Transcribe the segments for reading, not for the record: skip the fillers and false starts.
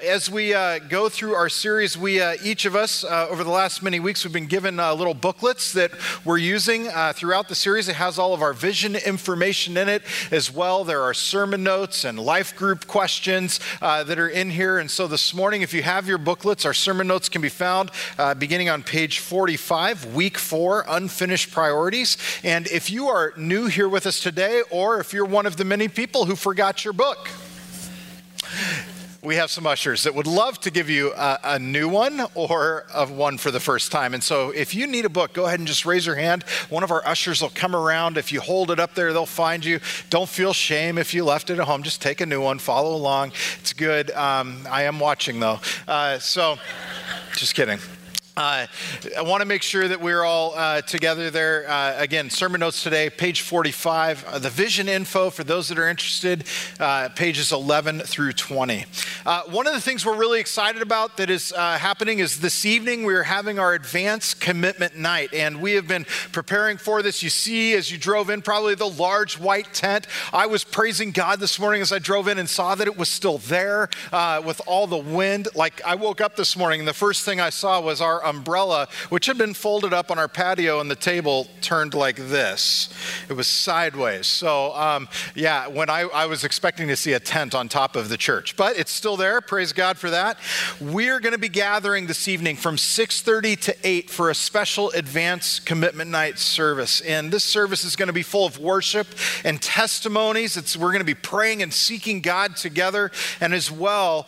As we go through our series, each of us, over the last many weeks, we've been given little booklets that we're using throughout the series. It has all of our vision information in it as well. There are sermon notes and life group questions that are in here. And so this morning, if you have your booklets, our sermon notes can be found beginning on page 45, week 4, Unfinished Priorities. And if you are new here with us today, or if you're one of the many people who forgot your book, we have some ushers that would love to give you a new one or one for the first time. And so if you need a book, go ahead and just raise your hand. One of our ushers will come around. If you hold it up there, they'll find you. Don't feel shame if you left it at home. Just take a new one, follow along. It's good. I am watching though. So just kidding. I want to make sure that we're all together there. Again, sermon notes today, page 45. The vision info for those that are interested, pages 11 through 20. One of the things we're really excited about that is happening is this evening we are having our advanced commitment night. And we have been preparing for this. You see, as you drove in, probably the large white tent. I was praising God this morning as I drove in and saw that it was still there with all the wind. Like I woke up this morning and the first thing I saw was our umbrella, which had been folded up on our patio, and the table turned like this. It was sideways. So when I was expecting to see a tent on top of the church, but it's still there. Praise God for that. We're going to be gathering this evening from 6:30 to 8 for a special advanced commitment night service. And this service is going to be full of worship and testimonies. We're going to be praying and seeking God together. And as well,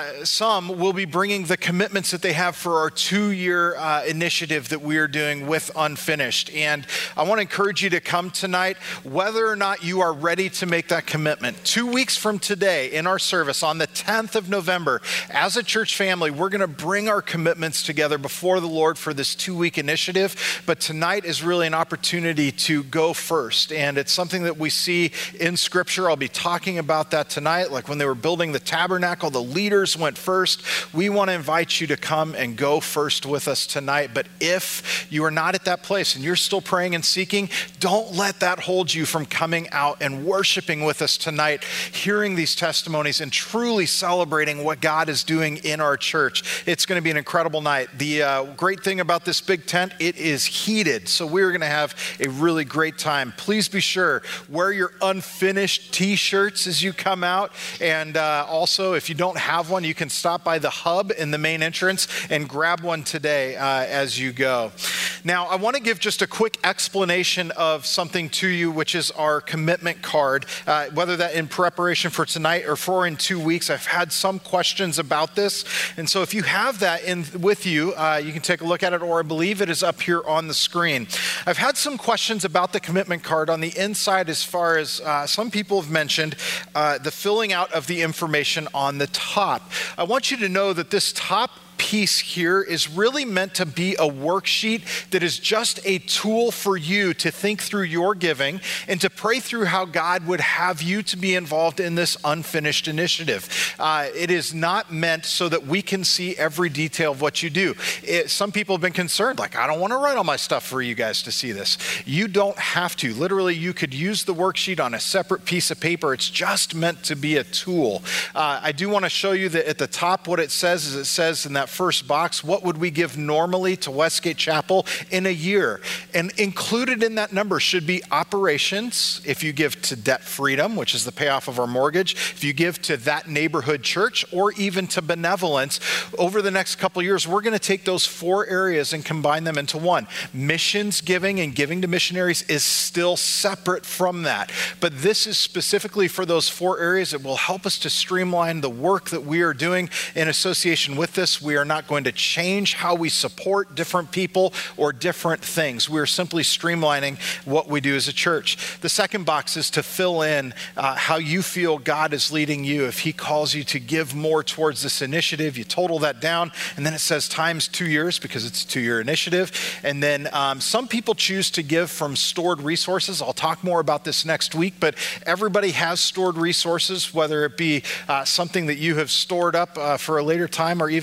some will be bringing the commitments that they have for our 2-year initiative that we are doing with Unfinished. And I want to encourage you to come tonight, whether or not you are ready to make that commitment. 2 weeks from today in our service on the 10th of November, as a church family, we're going to bring our commitments together before the Lord for this 2-week initiative. But tonight is really an opportunity to go first. And it's something that we see in Scripture. I'll be talking about that tonight. Like when they were building the tabernacle, the leaders went first. We want to invite you to come and go first with us tonight. But if you are not at that place and you're still praying and seeking, don't let that hold you from coming out and worshiping with us tonight, hearing these testimonies and truly celebrating what God is doing in our church. It's going to be an incredible night. The great thing about this big tent, it is heated. So we're going to have a really great time. Please be sure, wear your Unfinished t-shirts as you come out. And also, if you don't have one, you can stop by the hub in the main entrance and grab one today as you go. Now, I want to give just a quick explanation of something to you, which is our commitment card, whether that in preparation for tonight or for in 2 weeks. I've had some questions about this. And so if you have that with you, you can take a look at it, or I believe it is up here on the screen. I've had some questions about the commitment card on the inside, as far as some people have mentioned the filling out of the information on the top. I want you to know that this top piece here is really meant to be a worksheet that is just a tool for you to think through your giving and to pray through how God would have you to be involved in this Unfinished initiative. It is not meant so that we can see every detail of what you do. Some people have been concerned, like, I don't want to write all my stuff for you guys to see this. You don't have to. Literally, you could use the worksheet on a separate piece of paper. It's just meant to be a tool. I do want to show you that at the top, what it says is, it says in that first box, what would we give normally to Westgate Chapel in a year? And included in that number should be operations. If you give to Debt Freedom, which is the payoff of our mortgage, if you give to that neighborhood church, or even to benevolence, over the next couple of years, we're going to take those 4 areas and combine them into one. Missions giving and giving to missionaries is still separate from that. But this is specifically for those 4 areas. It will help us to streamline the work that we are doing in association with this. We are not going to change how we support different people or different things. We're simply streamlining what we do as a church. The second box is to fill in how you feel God is leading you. If he calls you to give more towards this initiative, you total that down, and then it says times 2 years because it's a 2-year initiative. And then some people choose to give from stored resources. I'll talk more about this next week, but everybody has stored resources, whether it be something that you have stored up for a later time, or even Rochelle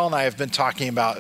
Kyle and I have been talking about.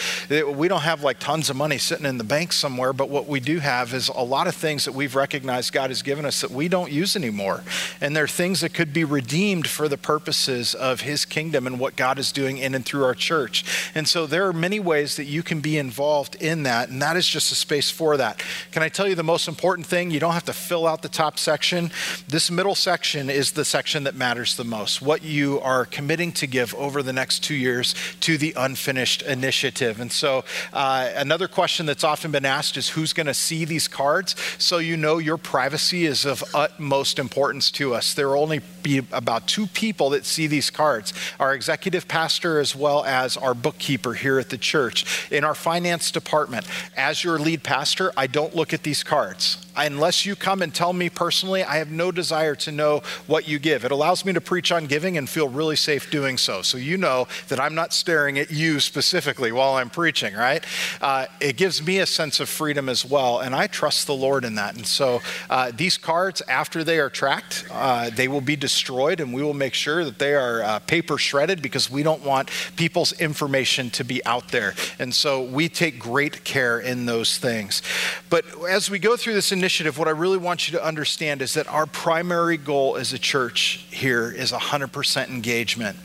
We don't have like tons of money sitting in the bank somewhere, but what we do have is a lot of things that we've recognized God has given us that we don't use anymore. And they're things that could be redeemed for the purposes of his kingdom and what God is doing in and through our church. And so there are many ways that you can be involved in that, and that is just a space for that. Can I tell you the most important thing? You don't have to fill out the top section. This middle section is the section that matters the most, what you are committing to give over the next 2 years to the Unfinished Initiative. And so another question that's often been asked is who's going to see these cards? So your privacy is of utmost importance to us. There will only be about 2 people that see these cards, our executive pastor as well as our bookkeeper here at the church. In our finance department, as your lead pastor, I don't look at these cards. Unless you come and tell me personally, I have no desire to know what you give. It allows me to preach on giving and feel really safe doing so. So you know that I'm not staring at you specifically while I'm preaching, right? It gives me a sense of freedom as well, and I trust the Lord in that. And so these cards, after they are tracked, they will be destroyed, and we will make sure that they are paper shredded because we don't want people's information to be out there. And so we take great care in those things. But as we go through this initiative, what I really want you to understand is that our primary goal as a church here is 100% engagement.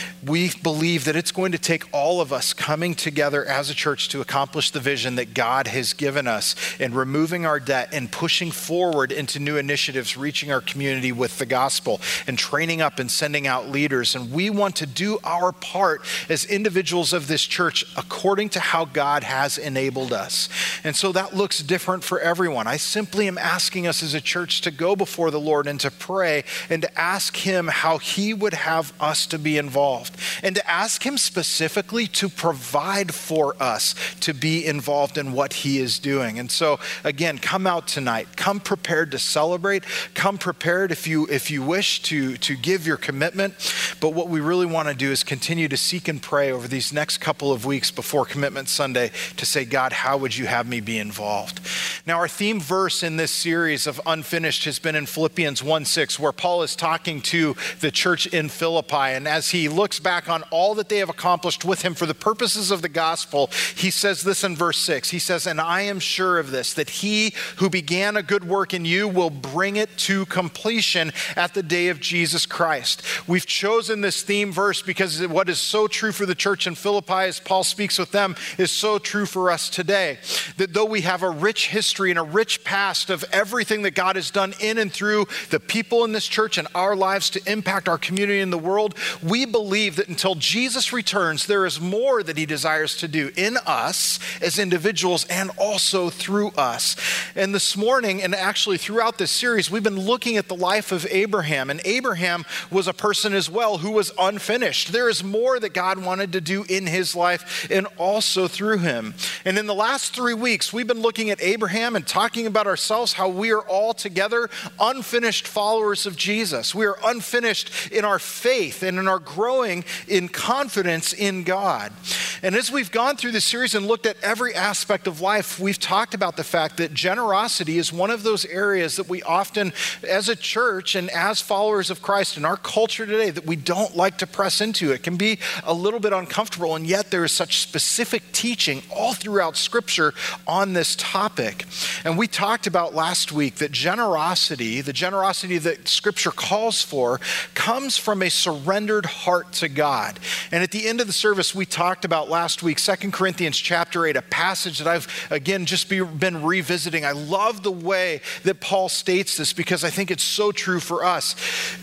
We believe that it's going to take all of us coming together as a church to accomplish the vision that God has given us in removing our debt and pushing forward into new initiatives, reaching our community with the gospel and training up and sending out leaders. And we want to do our part as individuals of this church according to how God has enabled us. And so that looks different for everyone. I simply am asking us as a church to go before the Lord and to pray and to ask him how he would have us to be involved, and to ask him specifically to provide for us to be involved in what he is doing. And so again, come out tonight, come prepared to celebrate, come prepared if you wish to give your commitment. But what we really want to do is continue to seek and pray over these next couple of weeks before Commitment Sunday to say, God, how would you have me be involved? Now, our theme verse in this series of Unfinished has been in Philippians 1:6, where Paul is talking to the church in Philippi. And as he looks back on all that they have accomplished with him for the purposes of the gospel, he says this in verse 6. He says, and I am sure of this, that he who began a good work in you will bring it to completion at the day of Jesus Christ. We've chosen this theme verse because what is so true for the church in Philippi as Paul speaks with them is so true for us today. That though we have a rich history and a rich past of everything that God has done in and through the people in this church and our lives to impact our community in the world, we believe that until Jesus returns, there is more that he desires to do in us as individuals and also through us. And this morning, and actually throughout this series, we've been looking at the life of Abraham. And Abraham was a person as well who was unfinished. There is more that God wanted to do in his life and also through him. And in the last 3 weeks, we've been looking at Abraham and talking about ourselves, how we are all together unfinished followers of Jesus. We are unfinished in our faith and in our growing in confidence in God. And as we've gone through this series and looked at every aspect of life, we've talked about the fact that generosity is one of those areas that we often, as a church and as followers of Christ in our culture today, that we don't like to press into. It can be a little bit uncomfortable, and yet there is such specific teaching all throughout Scripture on this topic. And we talked about last week that generosity, the generosity that Scripture calls for, comes from a surrendered heart to God. And at the end of the service, we talked about last week, 2 Corinthians chapter 8, a passage that I've, again, just been revisiting. I love the way that Paul states this because I think it's so true for us.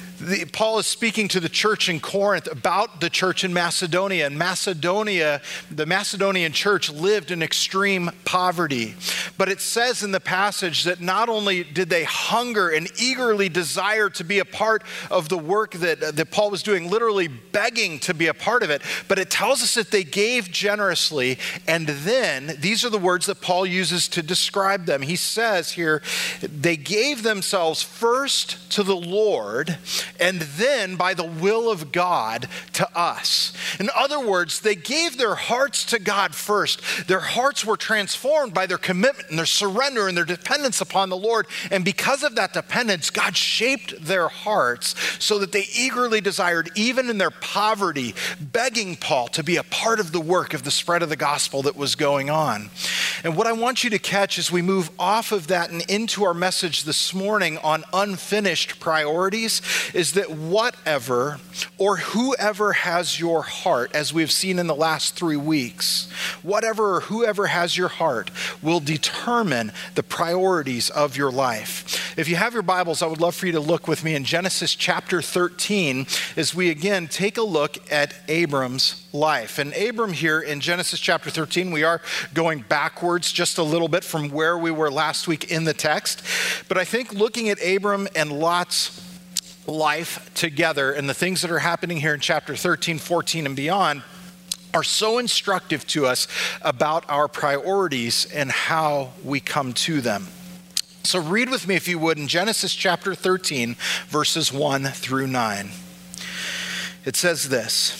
Paul is speaking to the church in Corinth about the church in Macedonia. And Macedonia, the Macedonian church lived in extreme poverty. But it says in the passage that not only did they hunger and eagerly desire to be a part of the work that Paul was doing, literally begging to be a part of it, but it tells us that they gave generously. And then, these are the words that Paul uses to describe them. He says here, they gave themselves first to the Lord, and then by the will of God to us. In other words, they gave their hearts to God first. Their hearts were transformed by their commitment and their surrender and their dependence upon the Lord. And because of that dependence, God shaped their hearts so that they eagerly desired, even in their poverty, begging Paul to be a part of the work of the spread of the gospel that was going on. And what I want you to catch as we move off of that and into our message this morning on unfinished priorities is that whatever or whoever has your heart, as we've seen in the last 3 weeks, whatever or whoever has your heart will determine the priorities of your life. If you have your Bibles, I would love for you to look with me in Genesis chapter 13 as we again take a look at Abram's life. And Abram here in Genesis chapter 13, we are going backwards just a little bit from where we were last week in the text. But I think looking at Abram and Lot's life together and the things that are happening here in chapter 13, 14, and beyond are so instructive to us about our priorities and how we come to them. So read with me, if you would, in Genesis chapter 13, verses 1 through 9. It says this.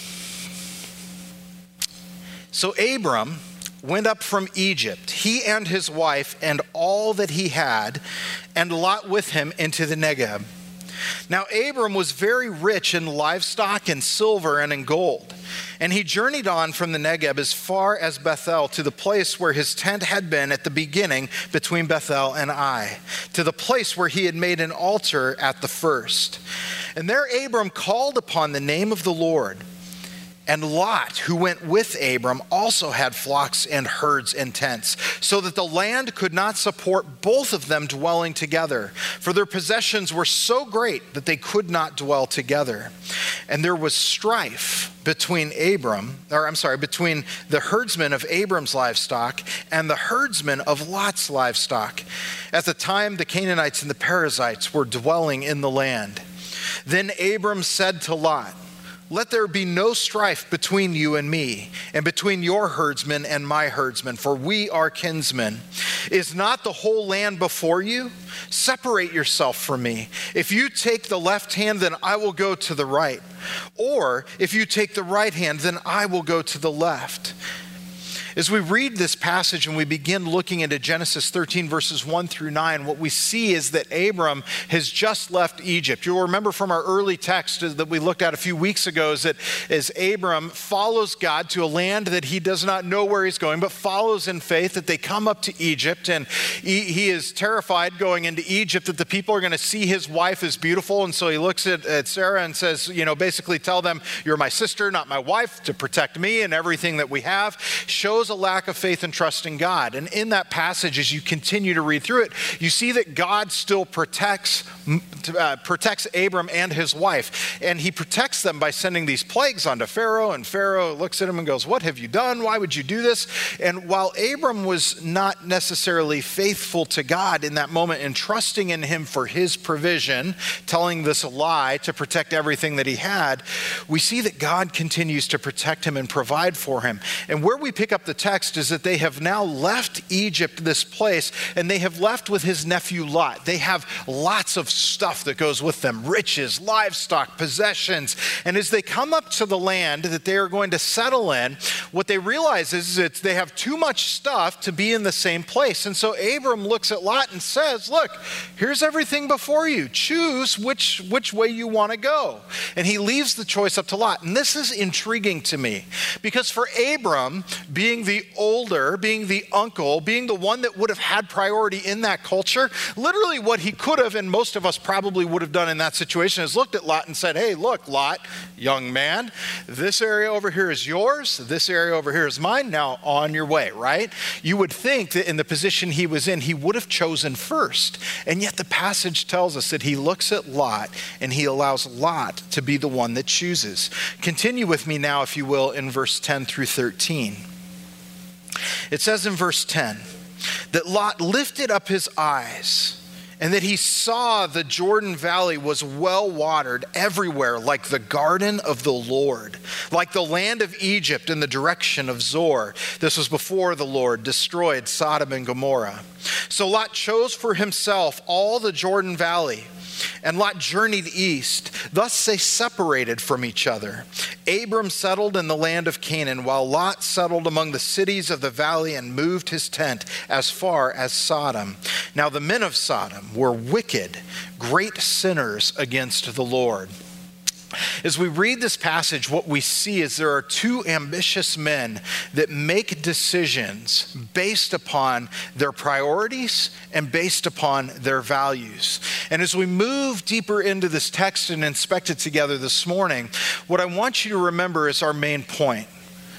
So Abram went up from Egypt, he and his wife and all that he had, and Lot with him into the Negeb. Now Abram was very rich in livestock and silver and in gold. And he journeyed on from the Negeb as far as Bethel, to the place where his tent had been at the beginning between Bethel and Ai, to the place where he had made an altar at the first. And there Abram called upon the name of the Lord. And Lot, who went with Abram, also had flocks and herds and tents, so that the land could not support both of them dwelling together, for their possessions were so great that they could not dwell together. And there was strife between between the herdsmen of Abram's livestock and the herdsmen of Lot's livestock. At the time, the Canaanites and the Perizzites were dwelling in the land. Then Abram said to Lot, "Let there be no strife between you and me, and between your herdsmen and my herdsmen, for we are kinsmen. Is not the whole land before you? Separate yourself from me. If you take the left hand, then I will go to the right. Or if you take the right hand, then I will go to the left." As we read this passage and we begin looking into Genesis 13 verses 1 through 9, what we see is that Abram has just left Egypt. You'll remember from our early text that we looked at a few weeks ago is that as Abram follows God to a land that he does not know where he's going, but follows in faith, that they come up to Egypt, and he is terrified going into Egypt that the people are going to see his wife as beautiful. And so he looks at Sarah and says, basically tell them, "You're my sister, not my wife," to protect me and everything that we have. Shows a lack of faith and trust in God. And in that passage, as you continue to read through it, you see that God still protects Abram and his wife. And he protects them by sending these plagues onto Pharaoh. And Pharaoh looks at him and goes, "What have you done? Why would you do this?" And while Abram was not necessarily faithful to God in that moment and trusting in him for his provision, telling this lie to protect everything that he had, we see that God continues to protect him and provide for him. And where we pick up the text is that they have now left Egypt, this place, and they have left with his nephew Lot. They have lots of stuff that goes with them, riches, livestock, possessions. And as they come up to the land that they are going to settle in, what they realize is that they have too much stuff to be in the same place. And so Abram looks at Lot and says, "Look, here's everything before you. Choose which way you want to go." And he leaves the choice up to Lot. And this is intriguing to me because for Abram, being the older, being the uncle, being the one that would have had priority in that culture, literally what he could have, and most of us probably would have done in that situation, is looked at Lot and said, "Hey, look, Lot, young man, this area over here is yours, this area over here is mine, now on your way," right? You would think that in the position he was in, he would have chosen first. And yet the passage tells us that he looks at Lot and he allows Lot to be the one that chooses. Continue with me now, if you will, in verse 10 through 13. It says in verse 10 that Lot lifted up his eyes and that he saw the Jordan Valley was well watered everywhere, like the garden of the Lord, like the land of Egypt in the direction of Zor. This was before the Lord destroyed Sodom and Gomorrah. So Lot chose for himself all the Jordan Valley And Lot journeyed east. Thus they separated from each other. Abram settled in the land of Canaan, while Lot settled among the cities of the valley and moved his tent as far as Sodom. Now the men of Sodom were wicked, great sinners against the Lord. As we read this passage, what we see is there are two ambitious men that make decisions based upon their priorities and based upon their values. And as we move deeper into this text and inspect it together this morning, what I want you to remember is our main point.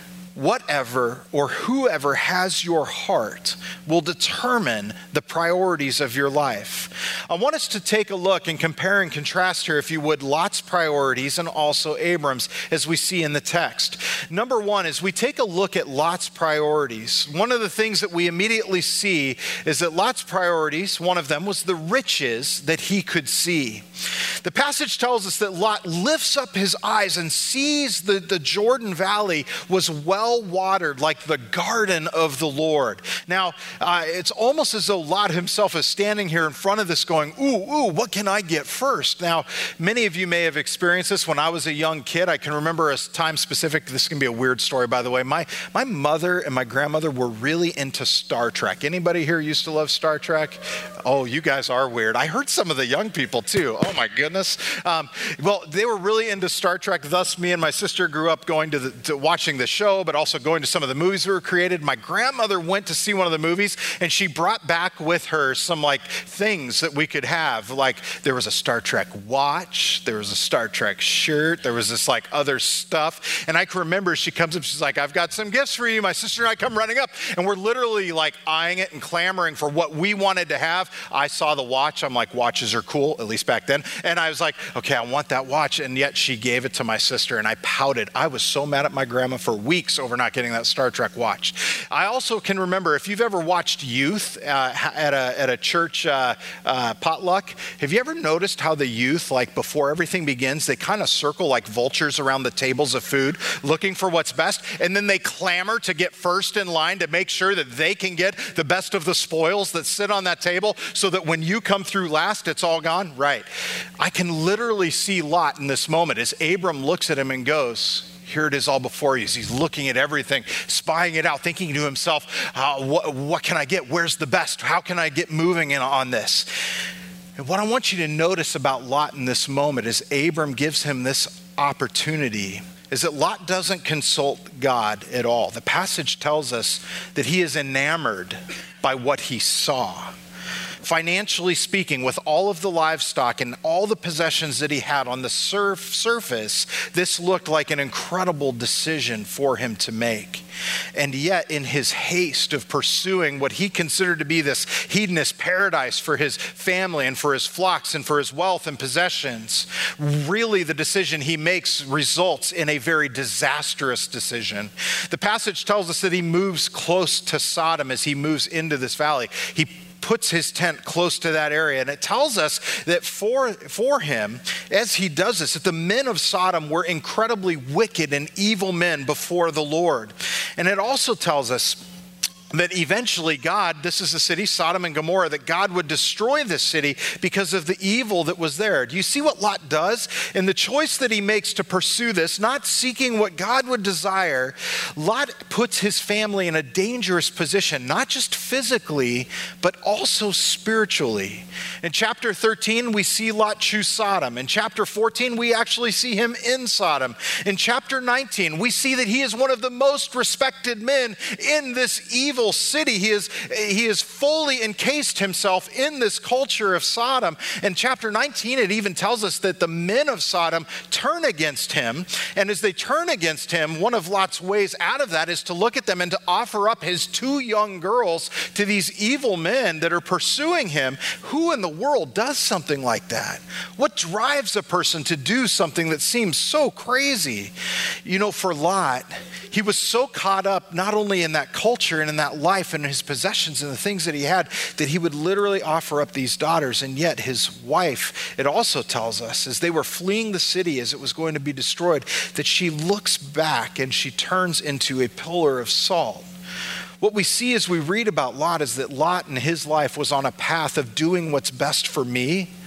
Whatever or whoever has your heart will determine the priorities of your life. I want us to take a look and compare and contrast here, if you would, Lot's priorities and also Abram's, as we see in the text. Number one, as we take a look at Lot's priorities, one of the things that we immediately see is that Lot's priorities, one of them was the riches that he could see. The passage tells us that Lot lifts up his eyes and sees the Jordan Valley was well watered, like the garden of the Lord. Now, it's almost as though Lot himself is standing here in front of this going, ooh, what can I get first? Now, many of you may have experienced this. When I was a young kid, I can remember a time specific. This can be a weird story, by the way. My mother and my grandmother were really into Star Trek. Anybody here used to love Star Trek? Oh, you guys are weird. I heard some of the young people too. Oh my goodness. Well, they were really into Star Trek. Thus, me and my sister grew up going to watching the show, but also going to some of the movies that were created. My grandmother went to see one of the movies, and she brought back with her some things that we could have. Like there was a Star Trek watch, there was a Star Trek shirt, there was this other stuff. And I can remember she comes up, she's like, I've got some gifts for you. My sister and I come running up, and we're literally eyeing it and clamoring for what we wanted to have. I saw the watch. I'm like, watches are cool, at least back then. And I was like, okay, I want that watch. And yet she gave it to my sister, and I pouted. I was so mad at my grandma for weeks over not getting that Star Trek watch. I also can remember, if you've ever watched youth at a church potluck, have you ever noticed how the youth, before everything begins, they kind of circle like vultures around the tables of food, looking for what's best, and then they clamor to get first in line to make sure that they can get the best of the spoils that sit on that table, so that when you come through last, it's all gone? Right. I can literally see Lot in this moment as Abram looks at him and goes, here it is all before you. He's looking at everything, spying it out, thinking to himself, what can I get? Where's the best? How can I get moving on this? And what I want you to notice about Lot in this moment is Abram gives him this opportunity, is that Lot doesn't consult God at all. The passage tells us that he is enamored by what he saw. Financially speaking, with all of the livestock and all the possessions that he had on the surface, this looked like an incredible decision for him to make. And yet, in his haste of pursuing what he considered to be this hedonist paradise for his family and for his flocks and for his wealth and possessions, really the decision he makes results in a very disastrous decision. The passage tells us that he moves close to Sodom as he moves into this valley. He puts his tent close to that area. And it tells us that for him, as he does this, that the men of Sodom were incredibly wicked and evil men before the Lord. And it also tells us that eventually God, this is the city, Sodom and Gomorrah, that God would destroy this city because of the evil that was there. Do you see what Lot does? In the choice that he makes to pursue this, not seeking what God would desire, Lot puts his family in a dangerous position, not just physically, but also spiritually. In chapter 13, we see Lot choose Sodom. In chapter 14, we actually see him in Sodom. In chapter 19, we see that he is one of the most respected men in this evil city. He has fully encased himself in this culture of Sodom. In chapter 19, it even tells us that the men of Sodom turn against him. And as they turn against him, one of Lot's ways out of that is to look at them and to offer up his two young girls to these evil men that are pursuing him. Who in the world does something like that? What drives a person to do something that seems so crazy? You know, for Lot, he was so caught up not only in that culture and in that life and his possessions and the things that he had, that he would literally offer up these daughters. And yet his wife, it also tells us, as they were fleeing the city as it was going to be destroyed, that she looks back and she turns into a pillar of salt. What we see as we read about Lot is that Lot in his life was on a path of doing what's best for me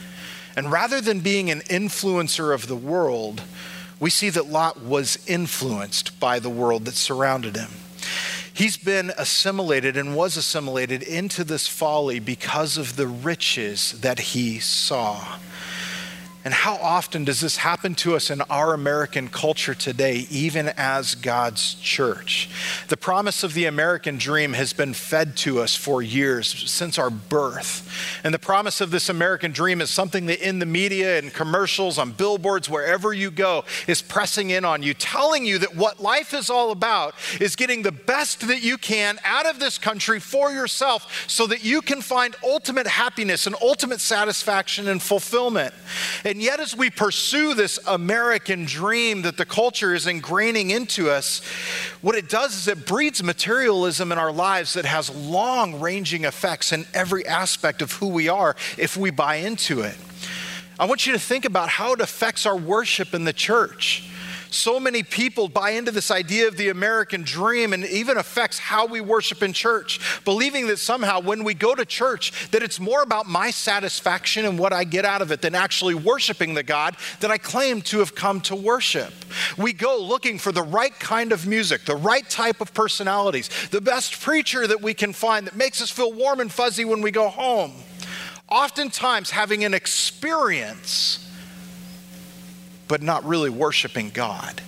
And rather than being an influencer of the world, we see that Lot was influenced by the world that surrounded him. He's been assimilated and was assimilated into this folly because of the riches that he saw. And how often does this happen to us in our American culture today, even as God's church? The promise of the American dream has been fed to us for years, since our birth. And the promise of this American dream is something that in the media and commercials, on billboards, wherever you go, is pressing in on you, telling you that what life is all about is getting the best that you can out of this country for yourself so that you can find ultimate happiness and ultimate satisfaction and fulfillment. And yet, as we pursue this American dream that the culture is ingraining into us, what it does is it breeds materialism in our lives that has long-ranging effects in every aspect of who we are if we buy into it. I want you to think about how it affects our worship in the church. So many people buy into this idea of the American dream, and it even affects how we worship in church, believing that somehow when we go to church that it's more about my satisfaction and what I get out of it than actually worshiping the God that I claim to have come to worship. We go looking for the right kind of music, the right type of personalities, the best preacher that we can find that makes us feel warm and fuzzy when we go home. Oftentimes having an experience, but not really worshiping God.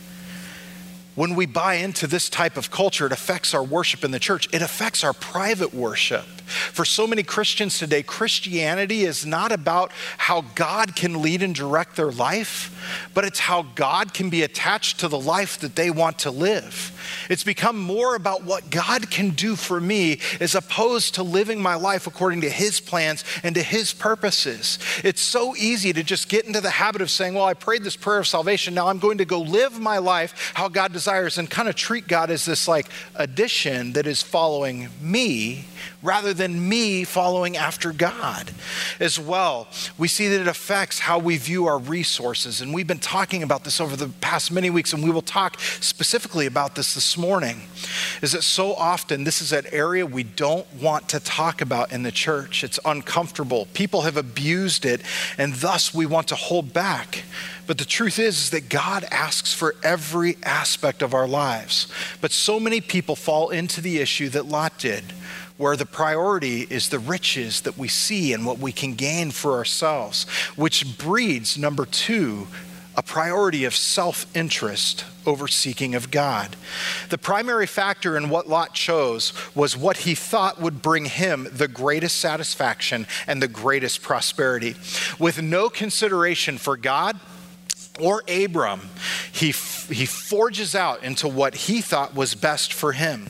When we buy into this type of culture, it affects our worship in the church. It affects our private worship. For so many Christians today, Christianity is not about how God can lead and direct their life, but it's how God can be attached to the life that they want to live. It's become more about what God can do for me as opposed to living my life according to his plans and to his purposes. It's so easy to just get into the habit of saying, well, I prayed this prayer of salvation, now I'm going to go live my life how God desires, and kind of treat God as this like addition that is following me rather than me following after God. As well, we see that it affects how we view our resources, and we've been talking about this over the past many weeks, and we will talk specifically about this morning, is that so often this is an area we don't want to talk about in the church. It's uncomfortable. People have abused it, and thus we want to hold back. But the truth is that God asks for every aspect of our lives. But so many people fall into the issue that Lot did, where the priority is the riches that we see and what we can gain for ourselves, which breeds, number two, a priority of self-interest over seeking of God. The primary factor in what Lot chose was what he thought would bring him the greatest satisfaction and the greatest prosperity. With no consideration for God or Abram, he forges out into what he thought was best for him.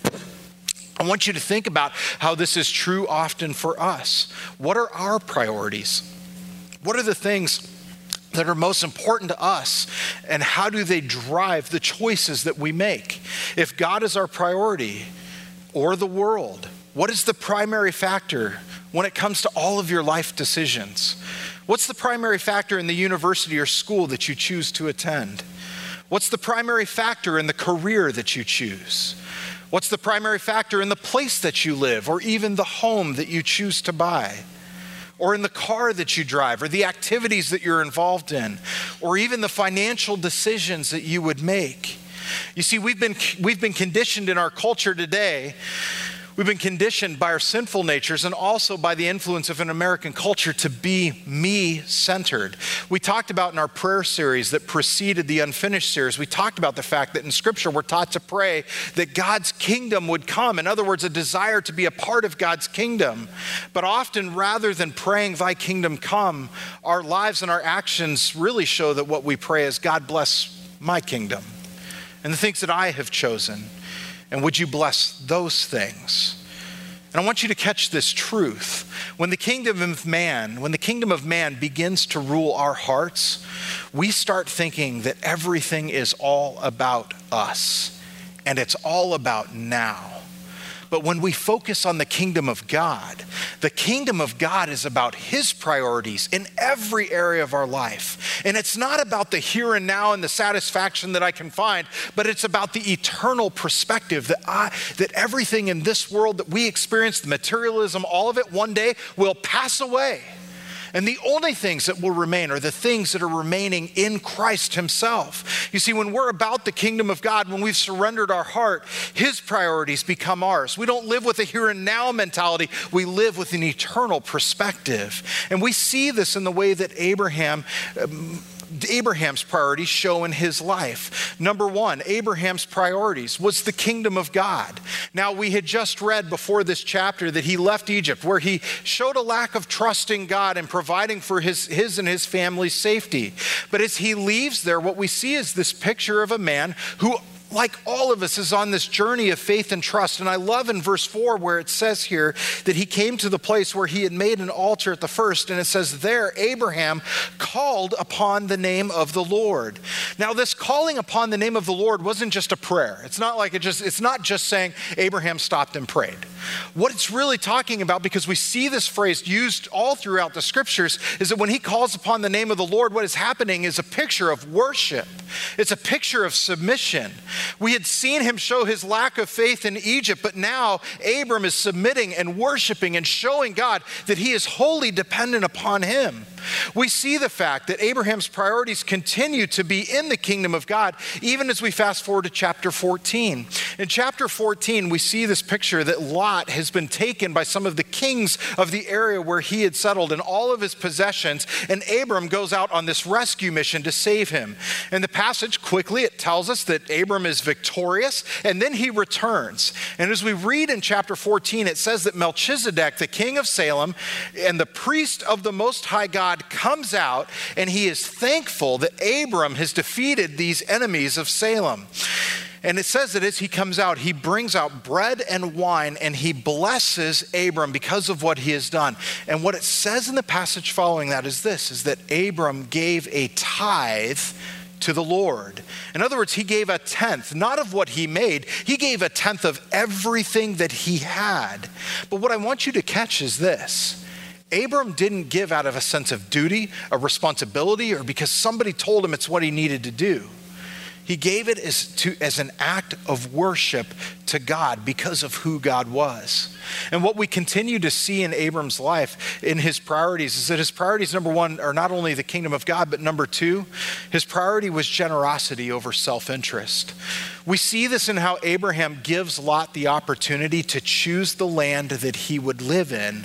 I want you to think about how this is true often for us. What are our priorities? What are the things that are most important to us, and how do they drive the choices that we make? If God is our priority, or the world, what is the primary factor when it comes to all of your life decisions? What's the primary factor in the university or school that you choose to attend? What's the primary factor in the career that you choose? What's the primary factor in the place that you live, or even the home that you choose to buy, or in the car that you drive, or the activities that you're involved in, or even the financial decisions that you would make? You see, we've been conditioned in our culture today. We've been conditioned by our sinful natures and also by the influence of an American culture to be me-centered. We talked about in our prayer series that preceded the Unfinished series, we talked about the fact that in Scripture we're taught to pray that God's kingdom would come. In other words, a desire to be a part of God's kingdom. But often, rather than praying, thy kingdom come, our lives and our actions really show that what we pray is, God bless my kingdom and the things that I have chosen. And would you bless those things? And I want you to catch this truth. When the kingdom of man begins to rule our hearts, we start thinking that everything is all about us, and it's all about now. But when we focus on the kingdom of God is about his priorities in every area of our life. And it's not about the here and now and the satisfaction that I can find, but it's about the eternal perspective that everything in this world that we experience, the materialism, all of it one day will pass away. And the only things that will remain are the things that are remaining in Christ himself. You see, when we're about the kingdom of God, when we've surrendered our heart, his priorities become ours. We don't live with a here and now mentality. We live with an eternal perspective. And we see this in the way that Abraham's priorities show in his life. Number one, Abraham's priorities was the kingdom of God. Now, we had just read before this chapter that he left Egypt, where he showed a lack of trust in God and providing for his and his family's safety. But as he leaves there, what we see is this picture of a man who, like all of us, is on this journey of faith and trust. And I love in verse 4 where it says here that he came to the place where he had made an altar at the first. And it says there, Abraham called upon the name of the Lord. Now, this calling upon the name of the Lord wasn't just a prayer. It's not just saying Abraham stopped and prayed. What it's really talking about, because we see this phrase used all throughout the scriptures, is that when he calls upon the name of the Lord, what is happening is a picture of worship. It's a picture of submission. We had seen him show his lack of faith in Egypt, but now Abram is submitting and worshiping and showing God that he is wholly dependent upon him. We see the fact that Abraham's priorities continue to be in the kingdom of God, even as we fast forward to chapter 14. In chapter 14, we see this picture that Lot has been taken by some of the kings of the area where he had settled and all of his possessions, and Abram goes out on this rescue mission to save him. In the passage, quickly, it tells us that Abram is victorious, and then he returns. And as we read in chapter 14, it says that Melchizedek, the king of Salem, and the priest of the Most High God, comes out, and he is thankful that Abram has defeated these enemies of Salem. And it says that as he comes out, he brings out bread and wine, and he blesses Abram because of what he has done. And what it says in the passage following that is this, is that Abram gave a tithe to the Lord. In other words, he gave a tenth, not of what he made. He gave a tenth of everything that he had. But what I want you to catch is this. Abram didn't give out of a sense of duty, a responsibility, or because somebody told him it's what he needed to do. He gave it as an act of worship to God because of who God was. And what we continue to see in Abram's life, in his priorities, is that his priorities, number one, are not only the kingdom of God, but number two, his priority was generosity over self-interest. We see this in how Abraham gives Lot the opportunity to choose the land that he would live in,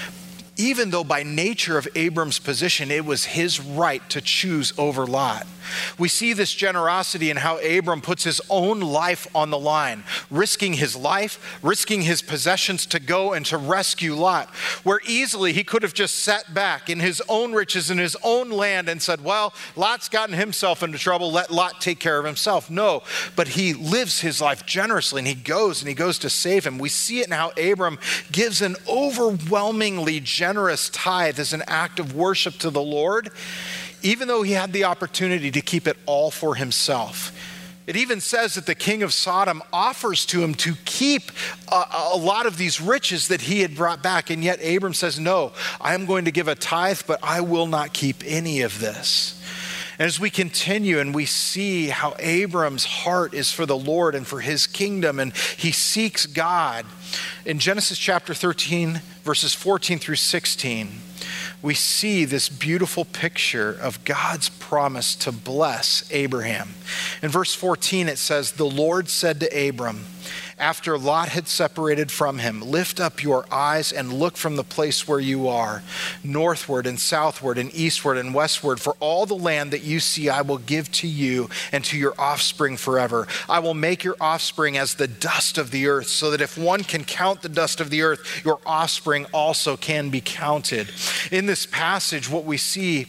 even though by nature of Abram's position, it was his right to choose over Lot. We see this generosity in how Abram puts his own life on the line, risking his life, risking his possessions to go and to rescue Lot, where easily he could have just sat back in his own riches in his own land and said, well, Lot's gotten himself into trouble, let Lot take care of himself. No, but he lives his life generously, and he goes to save him. We see it in how Abram gives an overwhelmingly generous tithe as an act of worship to the Lord, even though he had the opportunity to keep it all for himself. It even says that the king of Sodom offers to him to keep a lot of these riches that he had brought back. And yet Abram says, no, I am going to give a tithe, but I will not keep any of this. And as we continue and we see how Abram's heart is for the Lord and for his kingdom, and he seeks God, in Genesis chapter 13, verses 14 through 16, we see this beautiful picture of God's promise to bless Abraham. In verse 14, it says, the Lord said to Abram, after Lot had separated from him, lift up your eyes and look from the place where you are, northward and southward and eastward and westward, for all the land that you see I will give to you and to your offspring forever. I will make your offspring as the dust of the earth, so that if one can count the dust of the earth, your offspring also can be counted. In this passage, what we see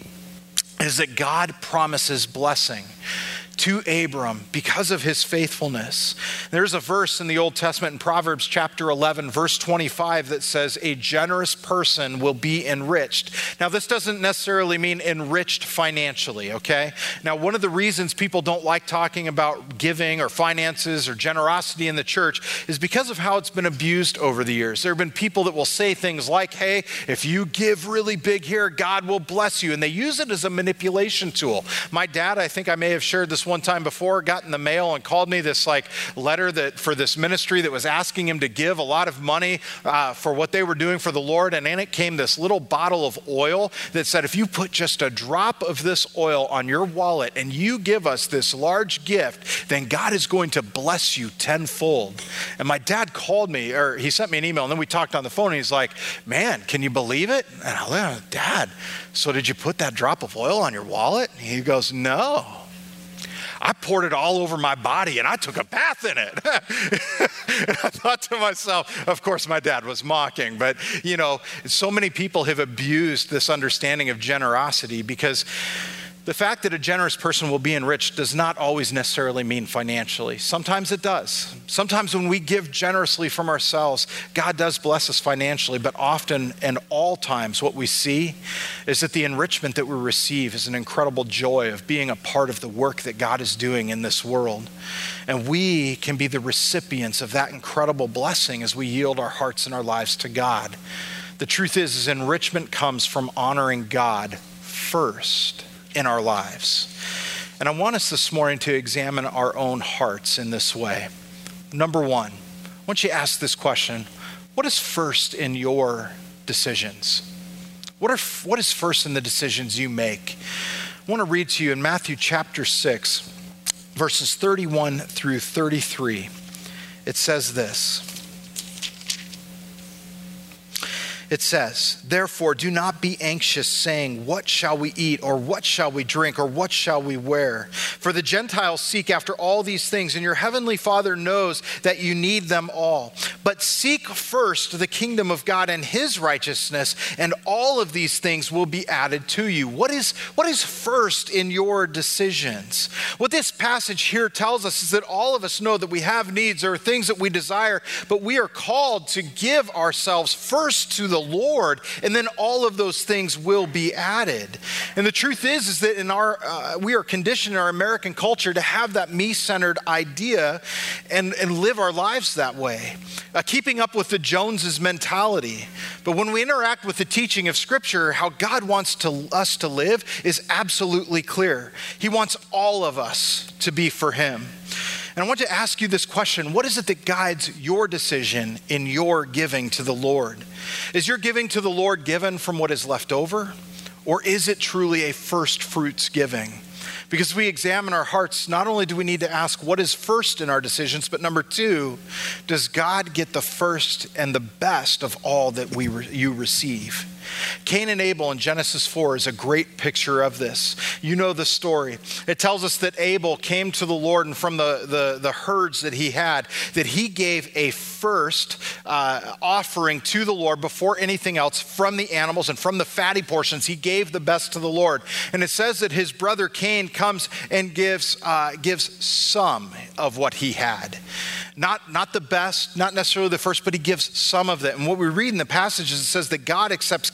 is that God promises blessing to Abram because of his faithfulness. There's a verse in the Old Testament in Proverbs chapter 11, verse 25 that says, a generous person will be enriched. Now, this doesn't necessarily mean enriched financially, okay? Now, one of the reasons people don't like talking about giving or finances or generosity in the church is because of how it's been abused over the years. There have been people that will say things like, hey, if you give really big here, God will bless you. And they use it as a manipulation tool. My dad, I think I may have shared this one time before, got in the mail and called me this like letter that for this ministry that was asking him to give a lot of money for what they were doing for the Lord. And in it came this little bottle of oil that said, if you put just a drop of this oil on your wallet and you give us this large gift, then God is going to bless you tenfold. And my dad called me, or he sent me an email, and then we talked on the phone, and he's like, man, can you believe it? And I went, Dad, so did you put that drop of oil on your wallet? And he goes, no. I poured it all over my body and I took a bath in it. And I thought to myself, of course my dad was mocking, but so many people have abused this understanding of generosity, because the fact that a generous person will be enriched does not always necessarily mean financially. Sometimes it does. Sometimes when we give generously from ourselves, God does bless us financially, but often and all times what we see is that the enrichment that we receive is an incredible joy of being a part of the work that God is doing in this world. And we can be the recipients of that incredible blessing as we yield our hearts and our lives to God. The truth is enrichment comes from honoring God first in our lives. And I want us this morning to examine our own hearts in this way. Number one, I want you to ask this question: what is first in your decisions? What is first in the decisions you make? I want to read to you in Matthew chapter 6, verses 31 through 33. It says this. It says, therefore, do not be anxious, saying, what shall we eat, or what shall we drink, or what shall we wear? For the Gentiles seek after all these things, and your heavenly Father knows that you need them all. But seek first the kingdom of God and his righteousness, and all of these things will be added to you. What is first in your decisions? What this passage here tells us is that all of us know that we have needs or things that we desire, but we are called to give ourselves first to the Lord, and then all of those things will be added. And the truth is that in we are conditioned in our American culture to have that me-centered idea and live our lives that way, keeping up with the Joneses mentality. But when we interact with the teaching of Scripture, how God wants us to live is absolutely clear. He wants all of us to be for him. And I want to ask you this question: what is it that guides your decision in your giving to the Lord? Is your giving to the Lord given from what is left over? Or is it truly a first fruits giving? Because we examine our hearts, not only do we need to ask what is first in our decisions, but number two, does God get the first and the best of all that you receive? Cain and Abel in Genesis 4 is a great picture of this. You know the story. It tells us that Abel came to the Lord, and from the herds that he had, that he gave a first offering to the Lord before anything else from the animals and from the fatty portions. He gave the best to the Lord. And it says that his brother Cain comes and gives some of what he had. Not the best, not necessarily the first, but he gives some of it. And what we read in the passage is it says that God accepts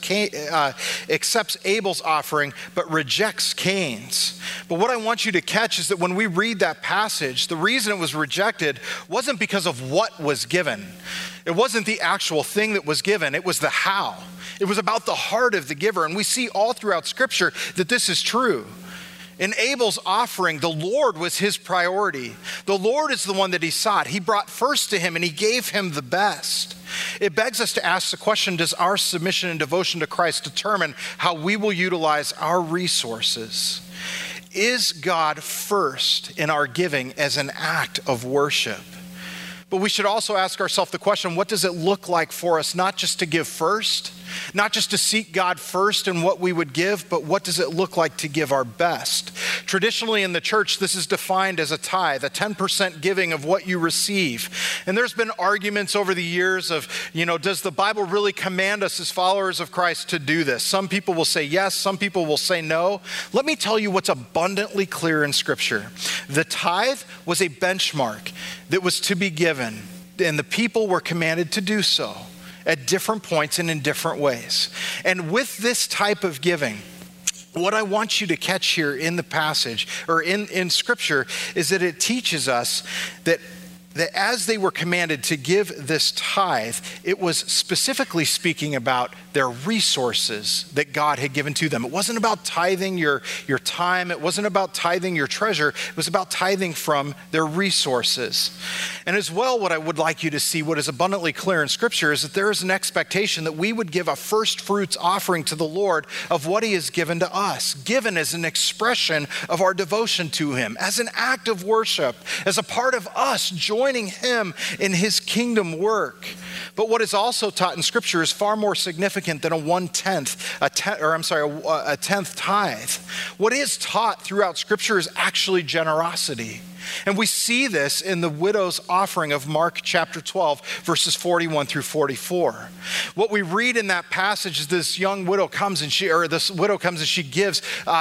Abel's offering, but rejects Cain's. But what I want you to catch is that when we read that passage, the reason it was rejected wasn't because of what was given. It wasn't the actual thing that was given. It was the how. It was about the heart of the giver. And we see all throughout Scripture that this is true. In Abel's offering, the Lord was his priority. The Lord is the one that he sought. He brought first to him and he gave him the best. It begs us to ask the question, does our submission and devotion to Christ determine how we will utilize our resources? Is God first in our giving as an act of worship? But we should also ask ourselves the question, what does it look like for us not just to give first, not just to seek God first in what we would give, but what does it look like to give our best? Traditionally in the church, this is defined as a tithe, a 10% giving of what you receive. And there's been arguments over the years of, does the Bible really command us as followers of Christ to do this? Some people will say yes, some people will say no. Let me tell you what's abundantly clear in Scripture. The tithe was a benchmark that was to be given, and the people were commanded to do so at different points and in different ways. And with this type of giving, what I want you to catch here in the passage or in Scripture is that it teaches us that that as they were commanded to give this tithe, it was specifically speaking about their resources that God had given to them. It wasn't about tithing your time. It wasn't about tithing your treasure. It was about tithing from their resources. And as well, what I would like you to see, what is abundantly clear in Scripture, is that there is an expectation that we would give a first fruits offering to the Lord of what he has given to us, given as an expression of our devotion to him, as an act of worship, as a part of us joining him in his kingdom work. But what is also taught in Scripture is far more significant than a tenth tithe. What is taught throughout Scripture is actually generosity. And we see this in the widow's offering of Mark chapter 12, verses 41 through 44. What we read in that passage is this widow comes and she gives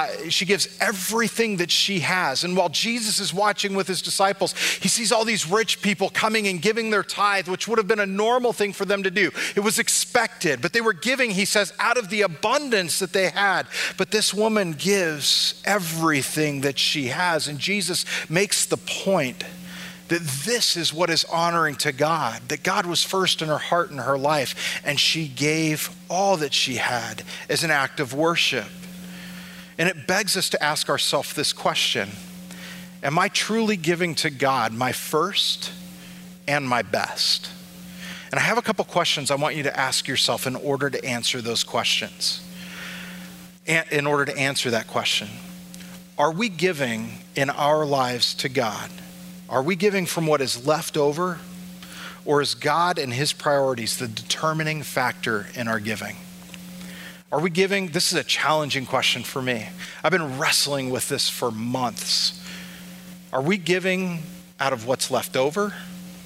everything that she has. And while Jesus is watching with his disciples, he sees all these rich people coming and giving their tithe, which would have been a normal thing for them to do. It was expected, but they were giving, he says, out of the abundance that they had. But this woman gives everything that she has. And Jesus makes the point that this is what is honoring to God, that God was first in her heart and her life, and she gave all that she had as an act of worship. And it begs us to ask ourselves this question: am I truly giving to God my first and my best? And I have a couple questions I want you to ask yourself in order to answer those questions. And in order to answer that question, are we giving in our lives to God? Are we giving from what is left over, or is God and his priorities the determining factor in our giving? Are we giving? This is a challenging question for me. I've been wrestling with this for months. Are we giving out of what's left over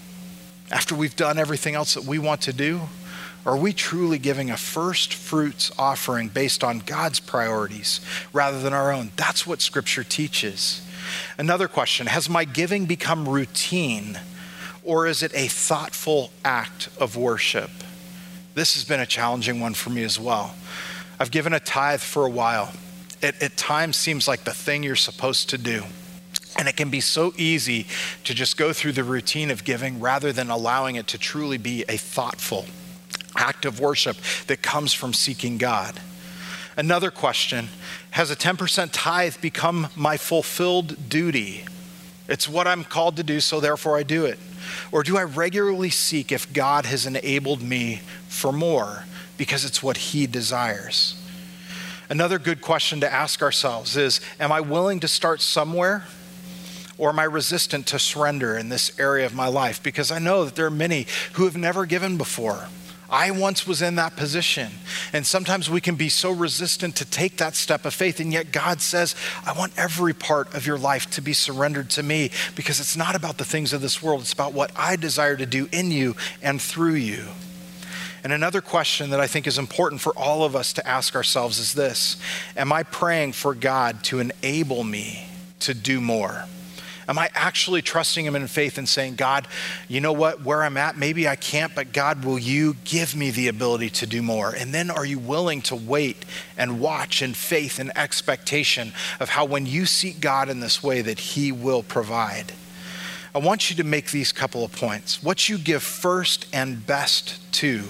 after we've done everything else that we want to do? Are we truly giving a first fruits offering based on God's priorities rather than our own? That's what Scripture teaches. Another question: has my giving become routine, or is it a thoughtful act of worship? This has been a challenging one for me as well. I've given a tithe for a while. It at times seems like the thing you're supposed to do. And it can be so easy to just go through the routine of giving rather than allowing it to truly be a thoughtful act of worship that comes from seeking God. Another question: has a 10% tithe become my fulfilled duty? It's what I'm called to do, so therefore I do it. Or do I regularly seek if God has enabled me for more because it's what he desires? Another good question to ask ourselves is, am I willing to start somewhere? Or am I resistant to surrender in this area of my life? Because I know that there are many who have never given before. I once was in that position. And sometimes we can be so resistant to take that step of faith. And yet God says, I want every part of your life to be surrendered to me, because it's not about the things of this world. It's about what I desire to do in you and through you. And another question that I think is important for all of us to ask ourselves is this: am I praying for God to enable me to do more? Am I actually trusting him in faith and saying, God, you know what, where I'm at, maybe I can't, but God, will you give me the ability to do more? And then are you willing to wait and watch in faith and expectation of how when you seek God in this way that he will provide? I want you to make these couple of points. What you give first and best to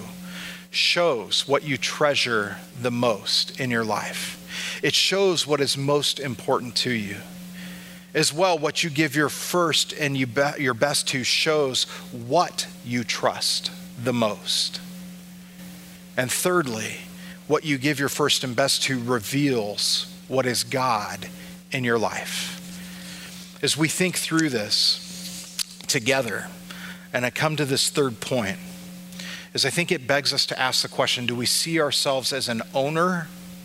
shows what you treasure the most in your life. It shows what is most important to you. As well, what you give your first and your best to shows what you trust the most. And thirdly, what you give your first and best to reveals what is God in your life. As we think through this together, and I come to this third point, is I think it begs us to ask the question, do we see ourselves as an owner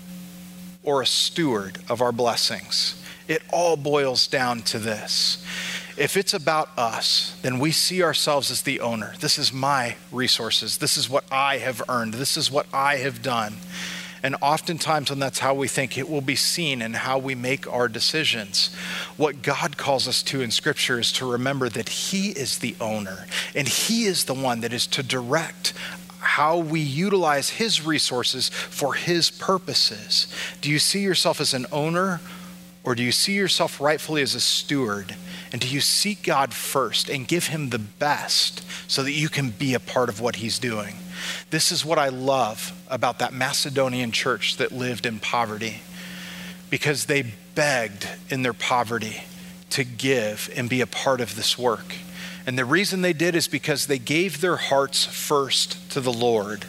or a steward of our blessings? It all boils down to this. If it's about us, then we see ourselves as the owner. This is my resources. This is what I have earned. This is what I have done. And oftentimes when that's how we think, it will be seen in how we make our decisions. What God calls us to in Scripture is to remember that he is the owner, and he is the one that is to direct how we utilize his resources for his purposes. Do you see yourself as an owner, or do you see yourself rightfully as a steward? And do you seek God first and give him the best so that you can be a part of what he's doing? This is what I love about that Macedonian church that lived in poverty, because they begged in their poverty to give and be a part of this work. And the reason they did is because they gave their hearts first to the Lord.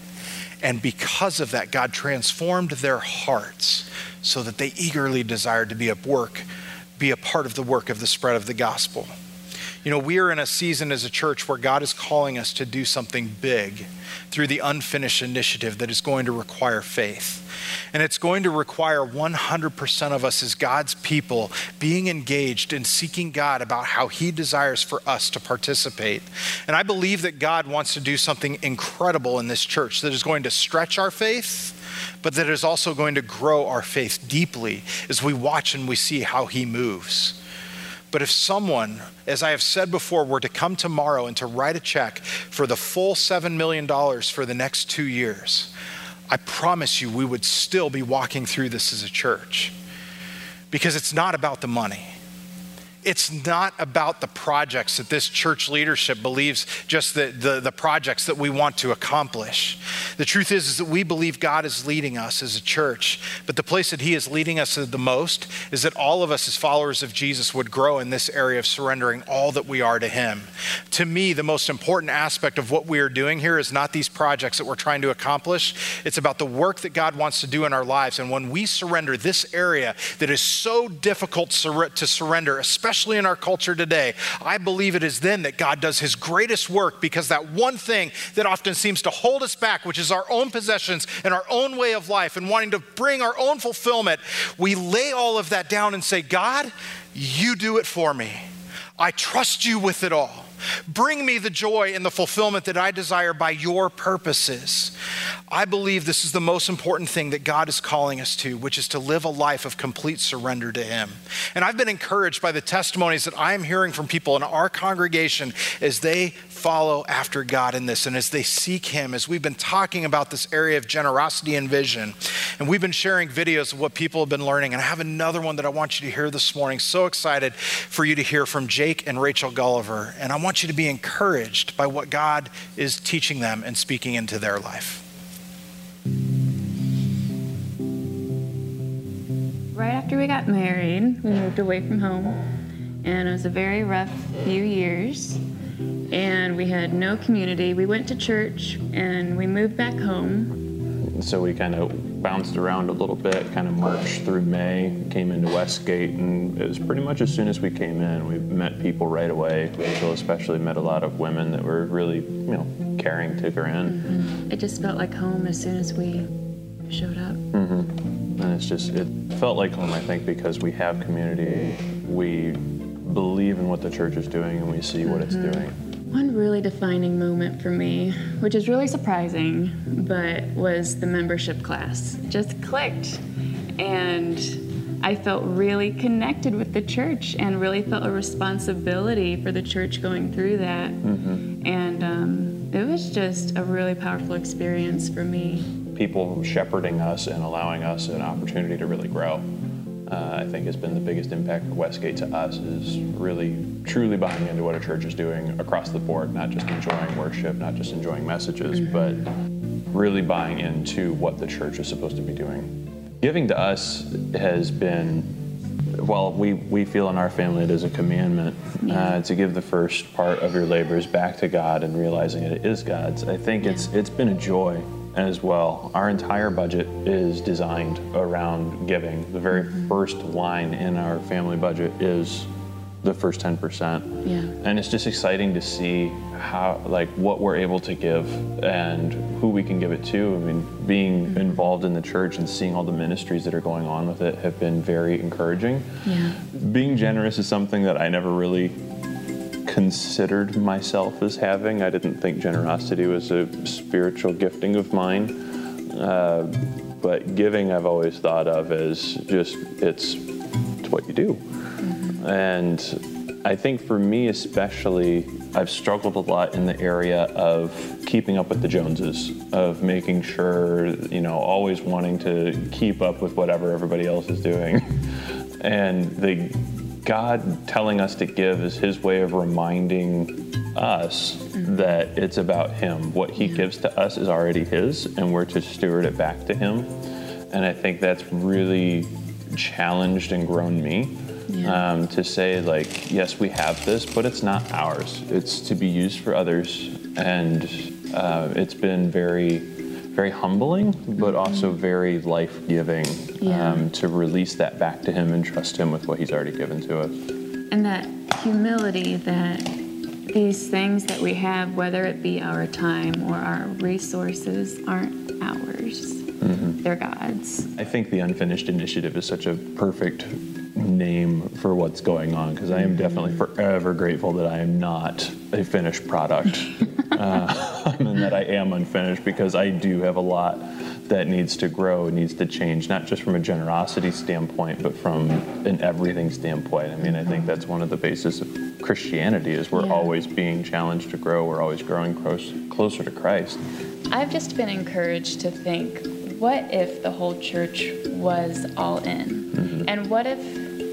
And because of that, God transformed their hearts so that they eagerly desired to be a part of the work of the spread of the gospel. You know, we are in a season as a church where God is calling us to do something big through the unfinished initiative that is going to require faith. And it's going to require 100% of us as God's people being engaged in seeking God about how he desires for us to participate. And I believe that God wants to do something incredible in this church that is going to stretch our faith, but that is also going to grow our faith deeply as we watch and we see how he moves. But if someone, as I have said before, were to come tomorrow and to write a check for the full $7 million for the next 2 years, I promise you we would still be walking through this as a church, because it's not about the money. It's not about the projects that this church leadership believes, just the projects that we want to accomplish. The truth is that we believe God is leading us as a church, but the place that he is leading us the most is that all of us as followers of Jesus would grow in this area of surrendering all that we are to him. To me, the most important aspect of what we are doing here is not these projects that we're trying to accomplish. It's about the work that God wants to do in our lives. And when we surrender this area that is so difficult to surrender, especially in our culture today, I believe it is then that God does his greatest work, because that one thing that often seems to hold us back, which is our own possessions and our own way of life and wanting to bring our own fulfillment, we lay all of that down and say, God, you do it for me. I trust you with it all. Bring me the joy and the fulfillment that I desire by your purposes. I believe this is the most important thing that God is calling us to, which is to live a life of complete surrender to him. And I've been encouraged by the testimonies that I am hearing from people in our congregation as they follow after God in this and as they seek him, as we've been talking about this area of generosity and vision. And we've been sharing videos of what people have been learning. And I have another one that I want you to hear this morning. So excited for you to hear from Jake and Rachel Gulliver. And I want you to be encouraged by what God is teaching them and speaking into their life. Right after we got married, we moved away from home, and it was a very rough few years, and we had no community. We went to church, and we moved back home. So we kind of bounced around a little bit, kind of marched through May, came into Westgate, and it was pretty much as soon as we came in, we met people right away. Rachel especially met a lot of women that were really, caring to her in. Mm-hmm. It just felt like home as soon as we showed up. Mm-hmm. And it felt like home, I think, because we have community, we believe in what the church is doing, and we see what it's doing. One really defining moment for me, which is really surprising, but was the membership class. It just clicked, and I felt really connected with the church and really felt a responsibility for the church going through that. Mm-hmm. And it was just a really powerful experience for me. People shepherding us and allowing us an opportunity to really grow, I think has been the biggest impact of Westgate to us, is really truly buying into what a church is doing across the board, not just enjoying worship, not just enjoying messages, but really buying into what the church is supposed to be doing. Giving to us has been, well, we feel in our family it is a commandment to give the first part of your labors back to God and realizing it is God's. I think it's been a joy as well. Our entire budget is designed around giving. The very first line in our family budget is the first 10%. Yeah. And it's just exciting to see how, what we're able to give and who we can give it to. I mean, being involved in the church and seeing all the ministries that are going on with it have been very encouraging. Yeah. Being generous is something that I never really considered myself as having. I didn't think generosity was a spiritual gifting of mine, but giving I've always thought of as just it's what you do. And I think for me especially, I've struggled a lot in the area of keeping up with the Joneses, of making sure, always wanting to keep up with whatever everybody else is doing. And the God telling us to give is his way of reminding us that it's about him. What he gives to us is already his, and we're to steward it back to him. And I think that's really challenged and grown me. To say, like, yes, we have this, but it's not ours. It's to be used for others. And it's been very, very humbling, but also very life-giving to release that back to him and trust him with what he's already given to us. And that humility that these things that we have, whether it be our time or our resources, aren't ours. They're God's. I think the Unfinished Initiative is such a perfect name for what's going on, because I am definitely forever grateful that I am not a finished product and that I am unfinished, because I do have a lot that needs to grow, needs to change, not just from a generosity standpoint, but from an everything standpoint. I mean, I think that's one of the basis of Christianity is we're always being challenged to grow. We're always growing closer to Christ. I've just been encouraged to think, what if the whole church was all in? And what if,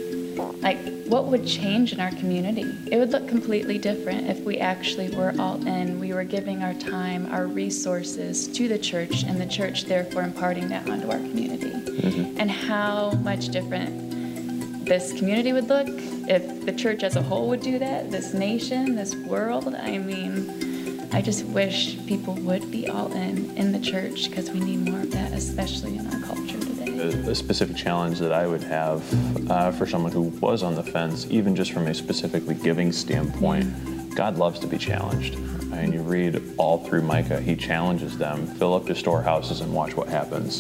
what would change in our community? It would look completely different if we actually were all in. We were giving our time, our resources to the church, and the church therefore imparting that onto our community. And how much different this community would look if the church as a whole would do that, this nation, this world. I mean, I just wish people would be all in the church, because we need more of that, especially in our culture today. A specific challenge that I would have for someone who was on the fence, even just from a specifically giving standpoint, God loves to be challenged. And you read all through Micah, he challenges them, fill up your storehouses and watch what happens.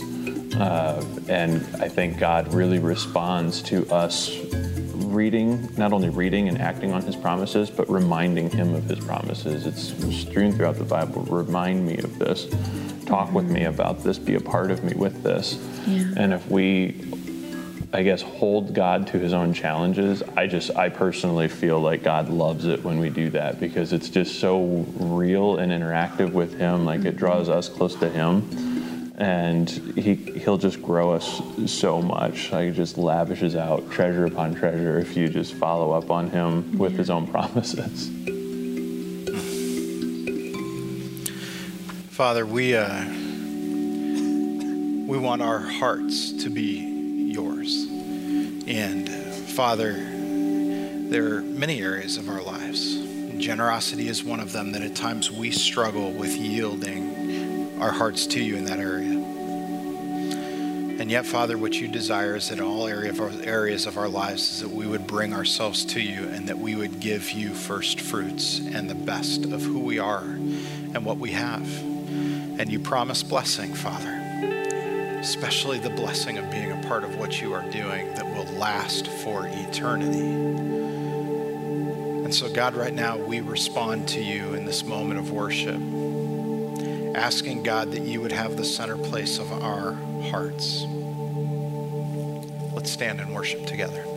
And I think God really responds to us not only reading and acting on his promises, but reminding him of his promises. It's strewn throughout the Bible. Remind me of this. Talk with me about this. Be a part of me with this. And if we, I guess, hold God to his own challenges, I personally feel like God loves it when we do that, because it's just so real and interactive with him. Like, it draws us close to him. And he'll just grow us so much. Like, just lavishes out treasure upon treasure if you just follow up on him with his own promises. Father, we want our hearts to be yours. And Father, there are many areas of our lives. Generosity is one of them, that at times we struggle with yielding our hearts to you in that area. And yet, Father, what you desire is that all areas of our lives is that we would bring ourselves to you, and that we would give you first fruits and the best of who we are and what we have. And you promise blessing, Father, especially the blessing of being a part of what you are doing that will last for eternity. And so, God, right now we respond to you in this moment of worship, asking, God, that you would have the center place of our hearts. Let's stand and worship together.